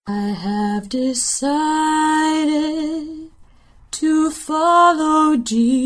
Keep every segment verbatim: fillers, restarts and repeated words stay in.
I have decided to follow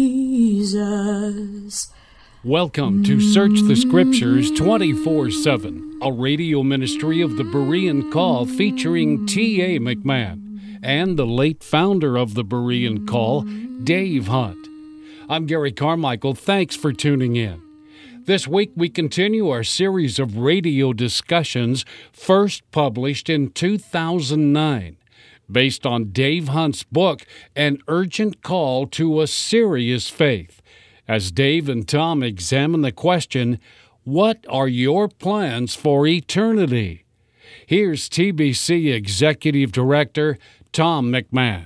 Jesus. Welcome to Search the Scriptures twenty-four seven, a radio ministry of the Berean Call featuring T A McMahon and the late founder of the Berean Call, Dave Hunt. I'm Gary Carmichael. Thanks for tuning in. This week we continue our series of radio discussions first published in two thousand nine, based on Dave Hunt's book, An Urgent Call to a Serious Faith, as Dave and Tom examine the question, what are your plans for eternity? Here's T B C Executive Director Tom McMahon.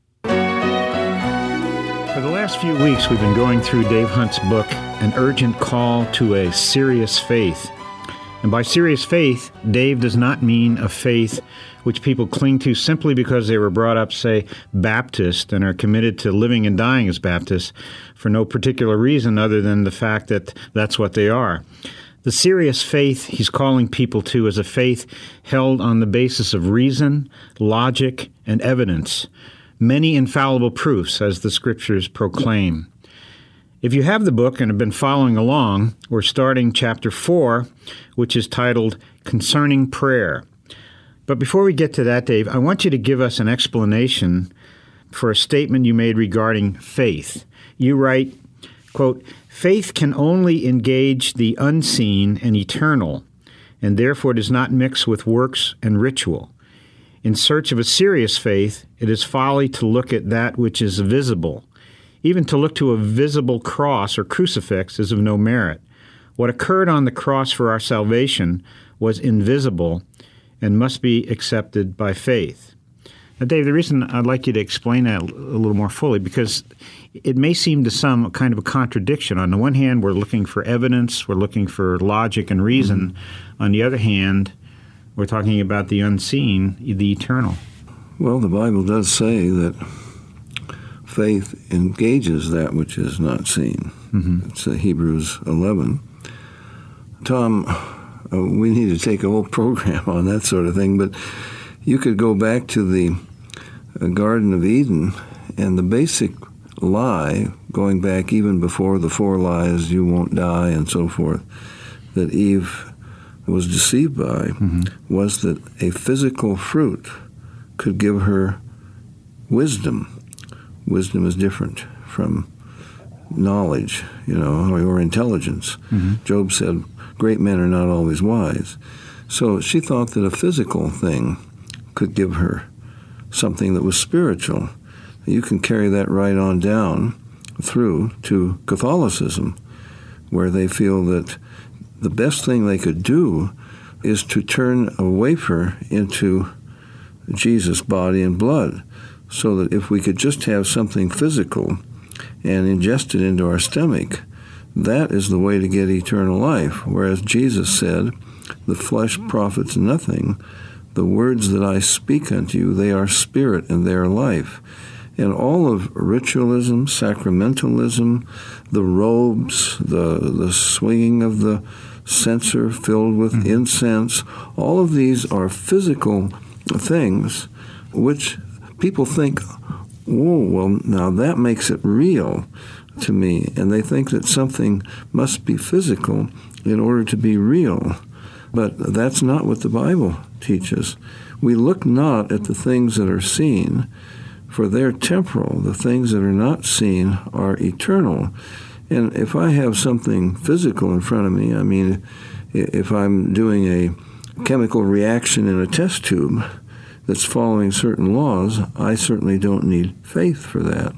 For the last few weeks, we've been going through Dave Hunt's book, An Urgent Call to a Serious Faith. And by serious faith, Dave does not mean a faith which people cling to simply because they were brought up, say, Baptist, and are committed to living and dying as Baptists for no particular reason other than the fact that that's what they are. The serious faith he's calling people to is a faith held on the basis of reason, logic, and evidence. Many infallible proofs, as the Scriptures proclaim. If you have the book and have been following along, we're starting chapter four, which is titled Concerning Prayer. But before we get to that, Dave, I want you to give us an explanation for a statement you made regarding faith. You write, quote, "Faith can only engage the unseen and eternal, and therefore does not mix with works and ritual. In search of a serious faith, it is folly to look at that which is visible. Even to look to a visible cross or crucifix is of no merit. What occurred on the cross for our salvation was invisible and must be accepted by faith." Now, Dave, the reason I'd like you to explain that a little more fully, because it may seem to some kind of a contradiction. On the one hand, we're looking for evidence, we're looking for logic and reason. Mm-hmm. On the other hand, we're talking about the unseen, the eternal. Well, the Bible does say that faith engages that which is not seen. Mm-hmm. It's uh, Hebrews eleven. Tom, uh, we need to take a whole program on that sort of thing, but you could go back to the uh, Garden of Eden, and the basic lie, going back even before the four lies, you won't die and so forth, that Eve was deceived by, mm-hmm. was that a physical fruit could give her wisdom. Wisdom is different from knowledge, you know, or, or intelligence. Mm-hmm. Job said, great men are not always wise. So she thought that a physical thing could give her something that was spiritual. You can carry that right on down through to Catholicism, where they feel that the best thing they could do is to turn a wafer into Jesus' body and blood, so that if we could just have something physical and ingest it into our stomach, that is the way to get eternal life. Whereas Jesus said, the flesh profits nothing. The words that I speak unto you, they are spirit and they are life. And all of ritualism, sacramentalism, the robes, the, the swinging of the censer filled with mm-hmm. incense, all of these are physical things which people think, whoa, well, now that makes it real to me. And they think that something must be physical in order to be real. But that's not what the Bible teaches. We look not at the things that are seen, for they're temporal. The things that are not seen are eternal. And if I have something physical in front of me, I mean, if I'm doing a chemical reaction in a test tube that's following certain laws, I certainly don't need faith for that.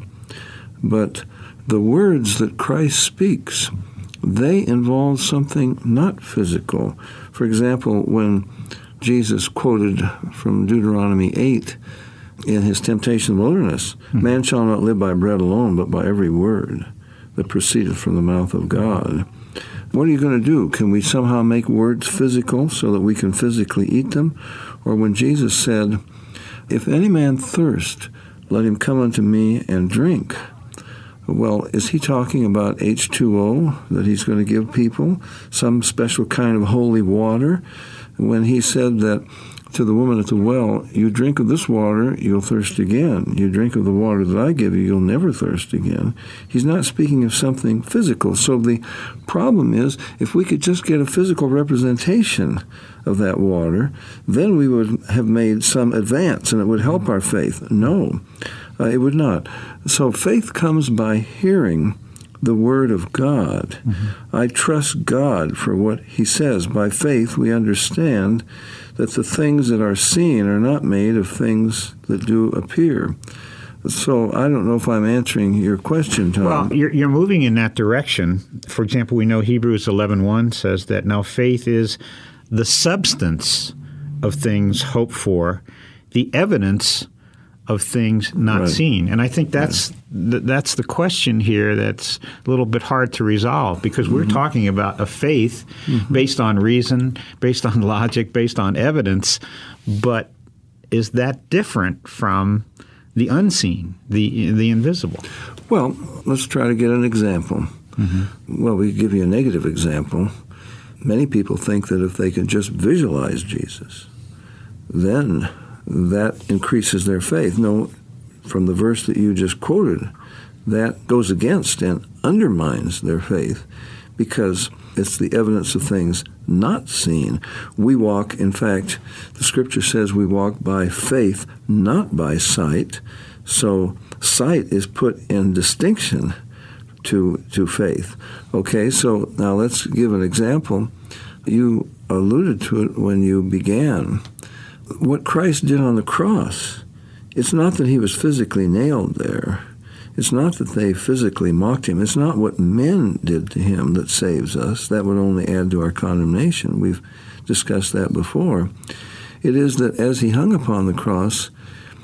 But the words that Christ speaks, they involve something not physical. For example, when Jesus quoted from Deuteronomy eight in his temptation in the wilderness, mm-hmm. man shall not live by bread alone, but by every word that proceedeth from the mouth of God. What are you going to do? Can we somehow make words physical so that we can physically eat them? Or when Jesus said, if any man thirst, let him come unto me and drink. Well, is he talking about H two O that he's going to give people? Some special kind of holy water? When he said that to the woman at the well, you drink of this water, you'll thirst again. You drink of the water that I give you, you'll never thirst again. He's not speaking of something physical. So the problem is, if we could just get a physical representation of that water, then we would have made some advance and it would help our faith. No, uh, it would not. So faith comes by hearing the Word of God. Mm-hmm. I trust God for what He says. By faith, we understand that the things that are seen are not made of things that do appear. So I don't know if I'm answering your question, Tom. Well, you're, you're moving in that direction. For example, we know Hebrews eleven one says that now faith is the substance of things hoped for, the evidence of things not right. seen. And I think that's yeah. th- that's the question here that's a little bit hard to resolve, because mm-hmm. we're talking about a faith mm-hmm. based on reason, based on logic, based on evidence. But is that different from the unseen, the the invisible? Well, let's try to get an example. Mm-hmm. Well, we give you a negative example. Many people think that if they can just visualize Jesus, then that increases their faith. No, from the verse that you just quoted, that goes against and undermines their faith, because it's the evidence of things not seen. We walk, in fact, the Scripture says we walk by faith, not by sight. So sight is put in distinction to to faith. Okay, so now let's give an example. You alluded to it when you began. What Christ did on the cross, it's not that He was physically nailed there. It's not that they physically mocked Him. It's not what men did to Him that saves us. That would only add to our condemnation. We've discussed that before. It is that as He hung upon the cross,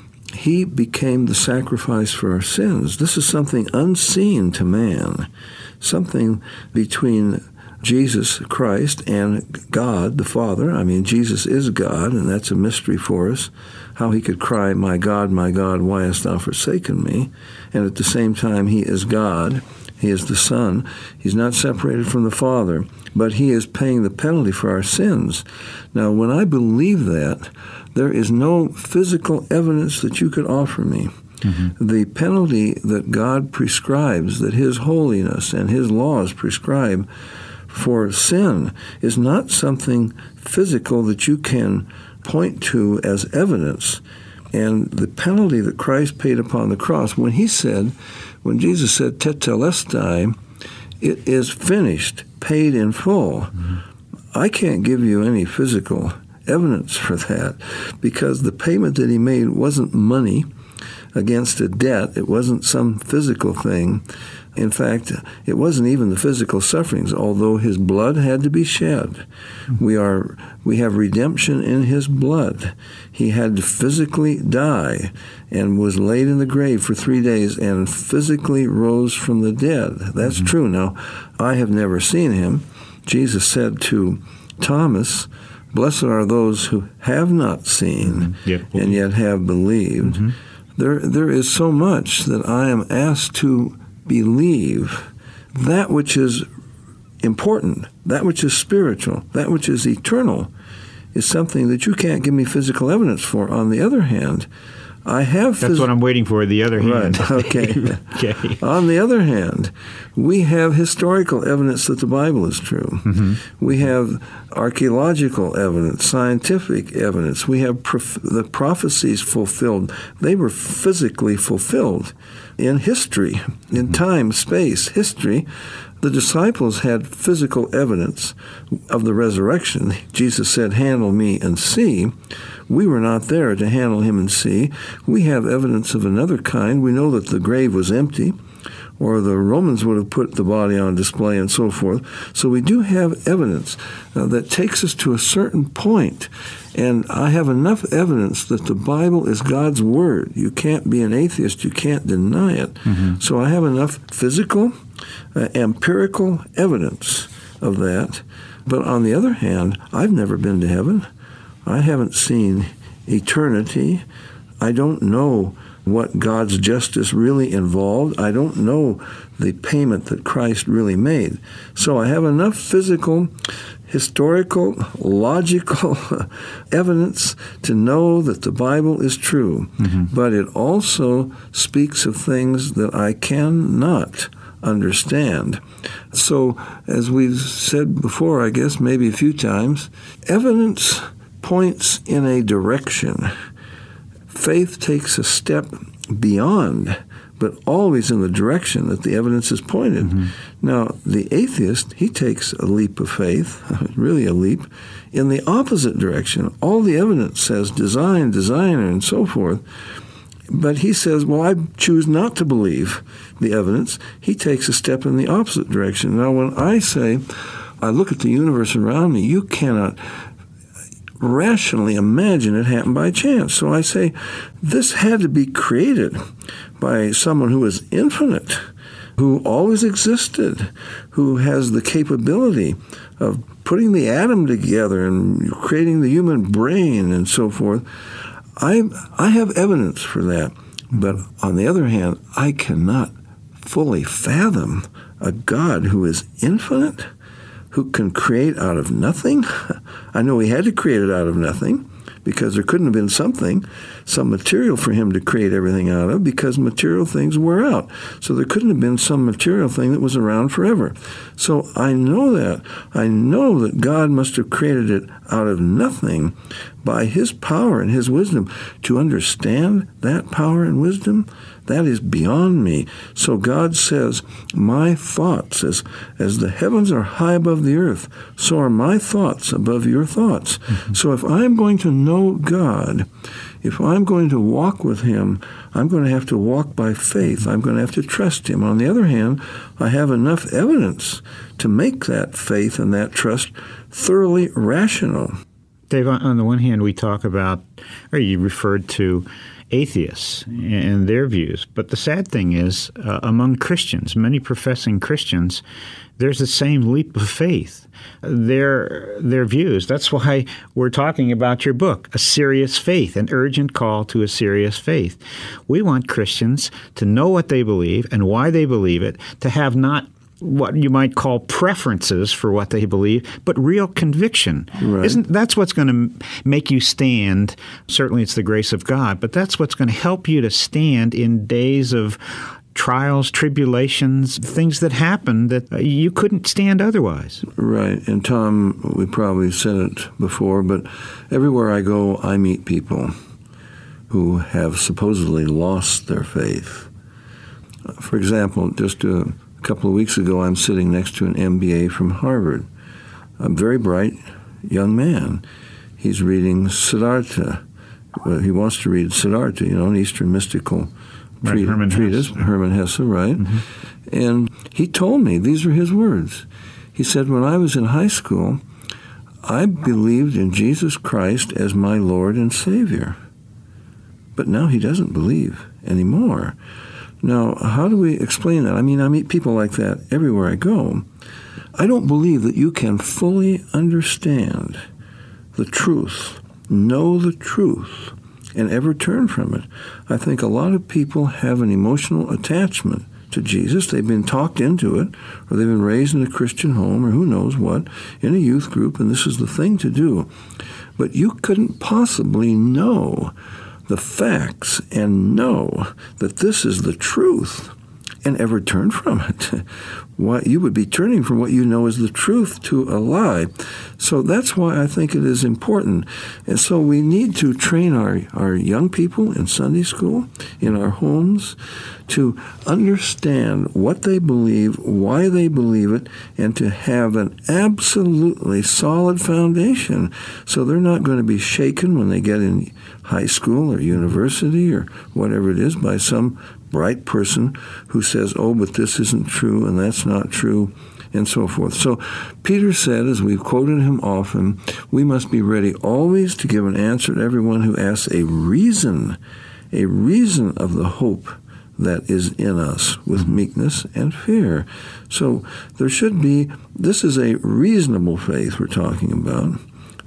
He became the sacrifice for our sins. This is something unseen to man, something between Jesus Christ and God the Father. I mean, Jesus is God, and that's a mystery for us, how He could cry, "My God, my God, why hast thou forsaken me?" And at the same time, He is God. He is the Son. He's not separated from the Father, but He is paying the penalty for our sins. Now, when I believe that, there is no physical evidence that you could offer me. Mm-hmm. The penalty that God prescribes, that His holiness and His laws prescribe for sin, is not something physical that you can point to as evidence. And the penalty that Christ paid upon the cross, when He said, when Jesus said, "Tetelestai," it is finished, paid in full. Mm-hmm. I can't give you any physical evidence for that, because the payment that He made wasn't money against a debt. It wasn't some physical thing. In fact, it wasn't even the physical sufferings, although His blood had to be shed. We are we have redemption in His blood. He had to physically die and was laid in the grave for three days and physically rose from the dead. That's mm-hmm. true. Now, I have never seen Him. Jesus said to Thomas, "Blessed are those who have not seen mm-hmm. yep. and yet have believed." Mm-hmm. There, there is so much that I am asked to believe. That which is important, that which is spiritual, that which is eternal, is something that you can't give me physical evidence for. On the other hand, I have... Phys- That's what I'm waiting for, the other hand. Right, okay. okay. On the other hand, we have historical evidence that the Bible is true. Mm-hmm. We have archaeological evidence, scientific evidence. We have prof- the prophecies fulfilled. They were physically fulfilled in history, in mm-hmm. time, space, history. The disciples had physical evidence of the resurrection. Jesus said, "Handle me and see." We were not there to handle Him and see. We have evidence of another kind. We know that the grave was empty, or the Romans would have put the body on display and so forth. So we do have evidence uh, that takes us to a certain point. And I have enough evidence that the Bible is God's Word. You can't be an atheist. You can't deny it. Mm-hmm. So I have enough physical, uh, empirical evidence of that. But on the other hand, I've never been to heaven. I haven't seen eternity. I don't know what God's justice really involved. I don't know the payment that Christ really made. So I have enough physical, historical, logical evidence to know that the Bible is true. Mm-hmm. But it also speaks of things that I cannot understand. So, as we've said before, I guess maybe a few times, evidence points in a direction. Faith takes a step beyond, but always in the direction that the evidence is pointed. Mm-hmm. Now, the atheist, he takes a leap of faith, really a leap, in the opposite direction. All the evidence says design, designer, and so forth. But he says, well, I choose not to believe the evidence. He takes a step in the opposite direction. Now, when I say, I look at the universe around me, you cannot rationally imagine it happened by chance. So I say, this had to be created by someone who is infinite, who always existed, who has the capability of putting the atom together and creating the human brain and so forth. I I have evidence for that. But on the other hand, I cannot fully fathom a God who is infinite, who can create out of nothing. I know he had to create it out of nothing because there couldn't have been something, some material for him to create everything out of, because material things wear out. So there couldn't have been some material thing that was around forever. So I know that. I know that God must have created it out of nothing by his power and his wisdom. To understand that power and wisdom, that is beyond me. So God says, my thoughts, as, as the heavens are high above the earth, so are my thoughts above your thoughts. Mm-hmm. So if I'm going to know God, if I'm going to walk with him, I'm going to have to walk by faith. I'm going to have to trust him. On the other hand, I have enough evidence to make that faith and that trust thoroughly rational. Dave, on the one hand, we talk about, or you referred to, atheists and their views. But the sad thing is, uh, among Christians, many professing Christians, there's the same leap of faith. Their their views. That's why we're talking about your book, A Serious Faith, an urgent call to a serious faith. We want Christians to know what they believe and why they believe it, to have not what you might call preferences for what they believe, but real conviction. Right. Isn't that's what's going to make you stand? Certainly it's the grace of God, but that's what's going to help you to stand in days of trials, tribulations, things that happen that you couldn't stand otherwise. Right. And Tom, we probably said it before, but everywhere I go, I meet people who have supposedly lost their faith. For example, just a A couple of weeks ago, I'm sitting next to an M B A from Harvard, a very bright young man. He's reading Siddhartha. Well, he wants to read Siddhartha, you know, an Eastern mystical right, treat- Hermann treatise, Hesse. Hermann Hesse, right? Mm-hmm. And he told me, these are his words. He said, when I was in high school, I believed in Jesus Christ as my Lord and Savior. But now he doesn't believe anymore. Now, how do we explain that? I mean, I meet people like that everywhere I go. I don't believe that you can fully understand the truth, know the truth, and ever turn from it. I think a lot of people have an emotional attachment to Jesus. They've been talked into it, or they've been raised in a Christian home, or who knows what, in a youth group, and this is the thing to do. But you couldn't possibly know the facts and know that this is the truth and ever turn from it. Why, you would be turning from what you know is the truth to a lie. So that's why I think it is important. And so we need to train our, our young people in Sunday school, in our homes, to understand what they believe, why they believe it, and to have an absolutely solid foundation so they're not going to be shaken when they get in high school or university or whatever it is by some bright person who says, oh, but this isn't true and that's not true, and so forth. So Peter said, as we've quoted him often, we must be ready always to give an answer to everyone who asks a reason, a reason of the hope that is in us with meekness and fear. So there should be, this is a reasonable faith we're talking about,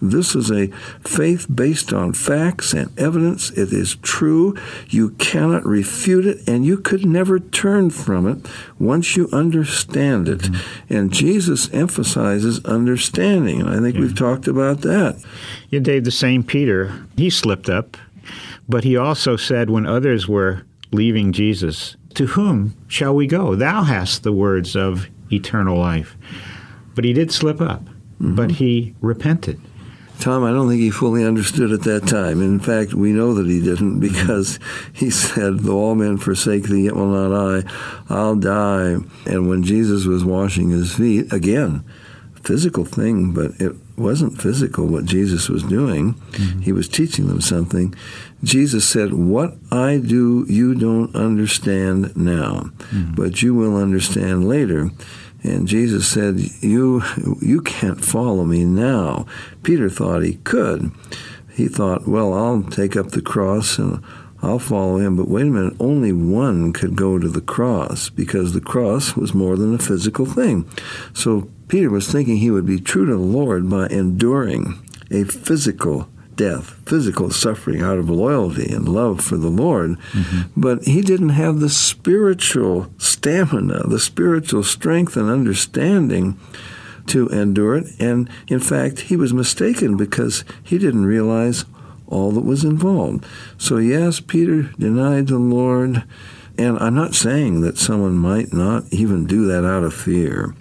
This is a faith based on facts and evidence. It is true. You cannot refute it, and you could never turn from it once you understand it. Mm-hmm. And Jesus emphasizes understanding, and I think yeah. we've talked about that. Yeah, Dave, the same Peter, he slipped up, but he also said when others were leaving Jesus, "To whom shall we go? Thou hast the words of eternal life." But he did slip up, mm-hmm. but he repented. Tom, I don't think he fully understood at that time. In fact, we know that he didn't, because he said, "Though all men forsake thee, yet will not I. I'll die." And when Jesus was washing his feet, again, physical thing, but it wasn't physical what Jesus was doing. Mm-hmm. He was teaching them something. Jesus said, "What I do, you don't understand now, mm-hmm. but you will understand later." And Jesus said, you you can't follow me now. Peter thought he could. He thought, well, I'll take up the cross and I'll follow him. But wait a minute, only one could go to the cross, because the cross was more than a physical thing. So Peter was thinking he would be true to the Lord by enduring a physical death, physical suffering out of loyalty and love for the Lord. Mm-hmm. But he didn't have the spiritual stamina, the spiritual strength and understanding to endure it. And in fact, he was mistaken because he didn't realize all that was involved. So yes, Peter denied the Lord. And I'm not saying that someone might not even do that out of fear,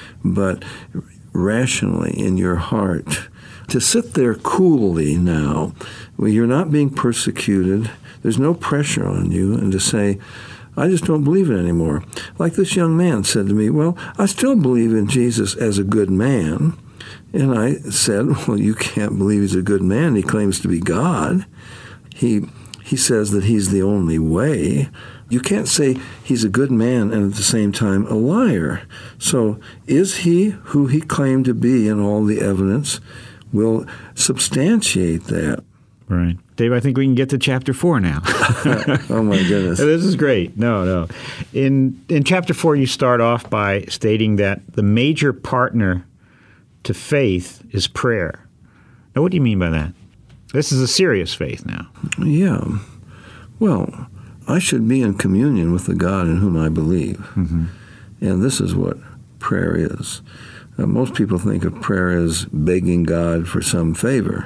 but rationally in your heart, to sit there coolly now, where you're not being persecuted, there's no pressure on you, and to say, I just don't believe it anymore. Like this young man said to me, well, I still believe in Jesus as a good man. And I said, well, you can't believe he's a good man. He claims to be God. He he says that he's the only way. You can't say he's a good man and at the same time a liar. So is he who he claimed to be, and all the evidence will substantiate that. Right. Dave, I think we can get to chapter four now. Oh, my goodness. This is great. No, no. In in chapter four, you start off by stating that the major partner to faith is prayer. Now, what do you mean by that? This is a serious faith now. Yeah. Well, I should be in communion with the God in whom I believe. Mm-hmm. And this is what prayer is. Uh, most people think of prayer as begging God for some favor.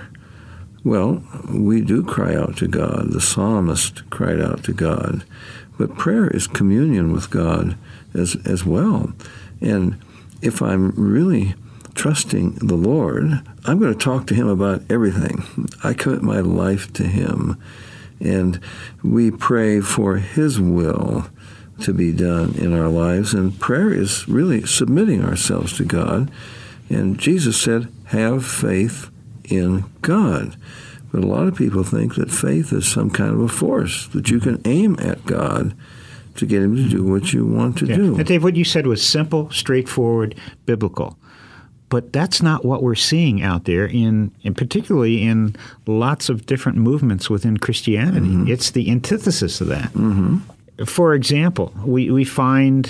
Well, we do cry out to God. The psalmist cried out to God. But prayer is communion with God as as well. And if I'm really trusting the Lord, I'm going to talk to him about everything. I commit my life to him. And we pray for his will to be done in our lives. And prayer is really submitting ourselves to God. And Jesus said, have faith in God. But a lot of people think that faith is some kind of a force, that you can aim at God to get him to do what you want to yeah. do. And Dave, what you said was simple, straightforward, biblical. But that's not what we're seeing out there, in, in particularly in lots of different movements within Christianity. Mm-hmm. It's the antithesis of that. Mm-hmm. For example, we, we find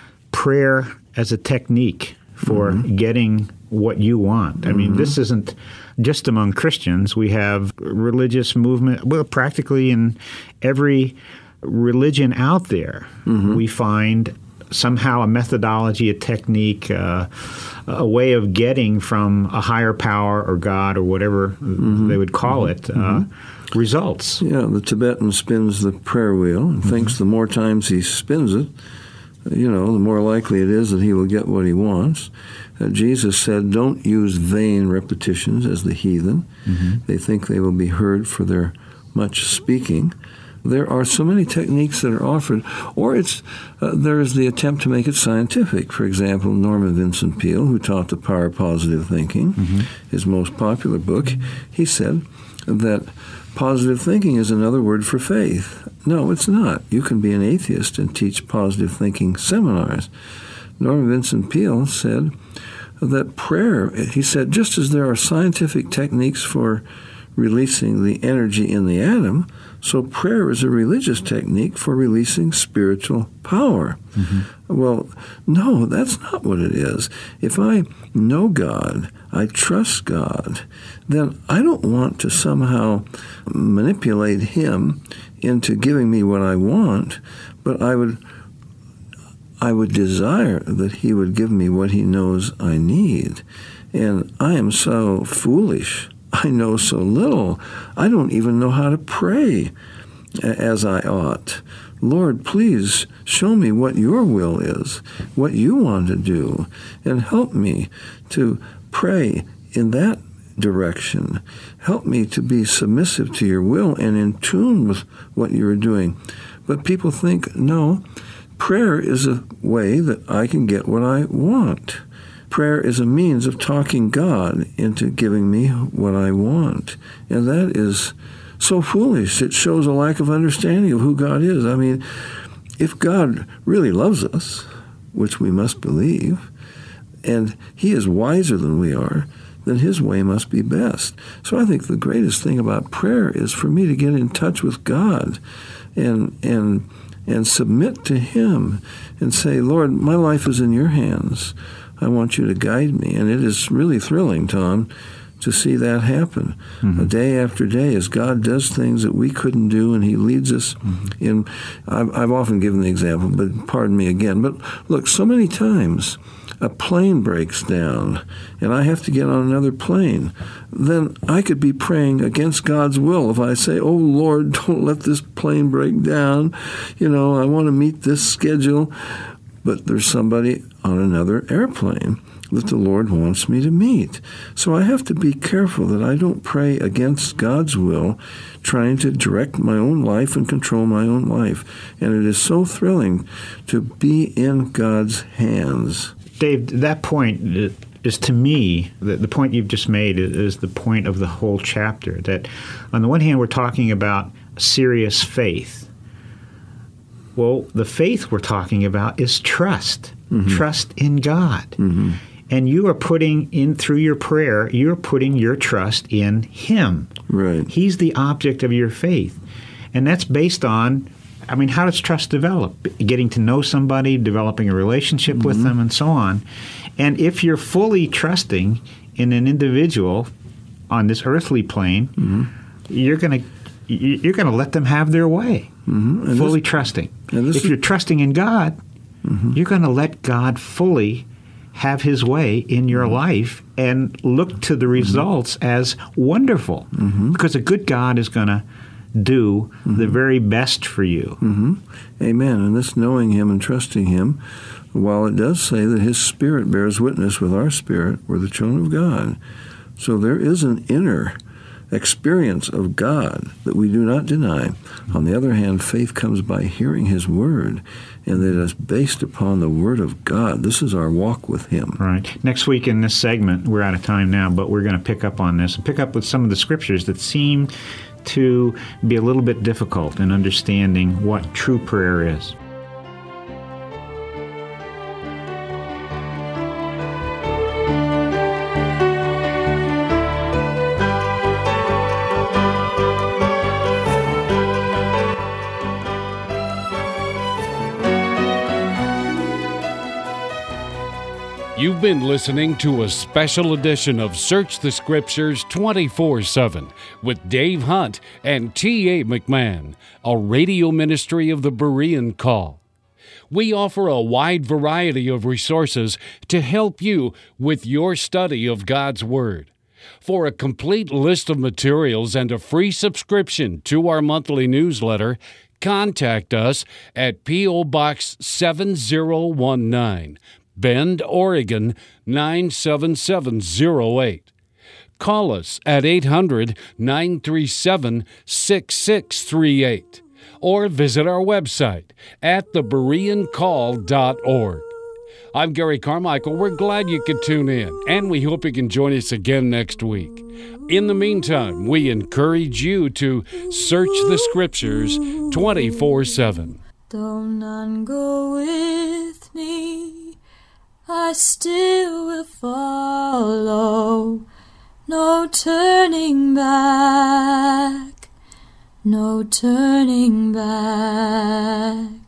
prayer as a technique for mm-hmm. getting what you want. Mm-hmm. I mean, this isn't just among Christians. We have religious movement, well, practically in every religion out there, mm-hmm. we find somehow a methodology, a technique, uh, a way of getting from a higher power or God or whatever mm-hmm. they would call mm-hmm. it, uh, mm-hmm. results. Yeah, the Tibetan spins the prayer wheel and mm-hmm. thinks the more times he spins it, you know, the more likely it is that he will get what he wants. Uh, Jesus said, don't use vain repetitions as the heathen. Mm-hmm. They think they will be heard for their much speaking. There are so many techniques that are offered, or it's uh, there is the attempt to make it scientific. For example, Norman Vincent Peale, who taught the power of positive thinking, mm-hmm. his most popular book, he said that positive thinking is another word for faith. No, it's not. You can be an atheist and teach positive thinking seminars. Norman Vincent Peale said that prayer, he said, just as there are scientific techniques for releasing the energy in the atom. So prayer is a religious technique for releasing spiritual power. Mm-hmm. Well, no, that's not what it is. If I know God, I trust God, then I don't want to somehow manipulate him into giving me what I want, but I would I would desire that he would give me what he knows I need. And I am so foolish. I know so little. I don't even know how to pray as I ought. Lord, please show me what your will is, what you want to do, and help me to pray in that direction. Help me to be submissive to your will and in tune with what you're doing. But people think, no, prayer is a way that I can get what I want. Prayer is a means of talking God into giving me what I want. And that is so foolish. It shows a lack of understanding of who God is. I mean, if God really loves us, which we must believe, and he is wiser than we are, then his way must be best. So I think the greatest thing about prayer is for me to get in touch with God and and and submit to him and say, Lord, my life is in your hands. I want you to guide me. And it is really thrilling, Tom, to see that happen. Mm-hmm. Day after day, as God does things that we couldn't do, and he leads us mm-hmm. in. I've, I've often given the example, but pardon me again. But look, so many times a plane breaks down and I have to get on another plane, then I could be praying against God's will if I say, oh, Lord, don't let this plane break down. You know, I want to meet this schedule. But there's somebody on another airplane that the Lord wants me to meet. So I have to be careful that I don't pray against God's will, trying to direct my own life and control my own life. And it is so thrilling to be in God's hands. Dave, that point is, to me, the, the point you've just made is, is the point of the whole chapter. That on the one hand, we're talking about serious faith. Well, the faith we're talking about is trust. Mm-hmm. Trust in God. Mm-hmm. And you are putting in, through your prayer, you're putting your trust in him. Right. He's the object of your faith. And that's based on, I mean, how does trust develop? Getting to know somebody, developing a relationship mm-hmm. with them, and so on. And if you're fully trusting in an individual on this earthly plane, mm-hmm. you're going to you're going to let them have their way, mm-hmm. fully this, trusting. If is, you're trusting in God, mm-hmm. you're going to let God fully have his way in your mm-hmm. life and look to the results mm-hmm. as wonderful, mm-hmm. because a good God is going to do mm-hmm. the very best for you. Mm-hmm. Amen. And this knowing him and trusting him, while it does say that his Spirit bears witness with our spirit, we're the children of God. So there is an inner experience of God that we do not deny. On the other hand, faith comes by hearing his word, and that is based upon the word of God. This is our walk with him. Right. Next week in this segment, we're out of time now, but we're going to pick up on this and pick up with some of the scriptures that seem to be a little bit difficult in understanding what true prayer is. You've been listening to a special edition of Search the Scriptures twenty-four seven with Dave Hunt and T A McMahon, a radio ministry of the Berean Call. We offer a wide variety of resources to help you with your study of God's Word. For a complete list of materials and a free subscription to our monthly newsletter, contact us at P O. Box seven zero one nine, Bend, Oregon nine seven seven zero eight. Call us at eight hundred, nine three seven, six six three eight or visit our website at the berean call dot org. I'm Gary Carmichael. We're glad you could tune in, and we hope you can join us again next week. In the meantime, we encourage you to search the Scriptures twenty-four seven. Though none go with me, I still will follow, no turning back, no turning back.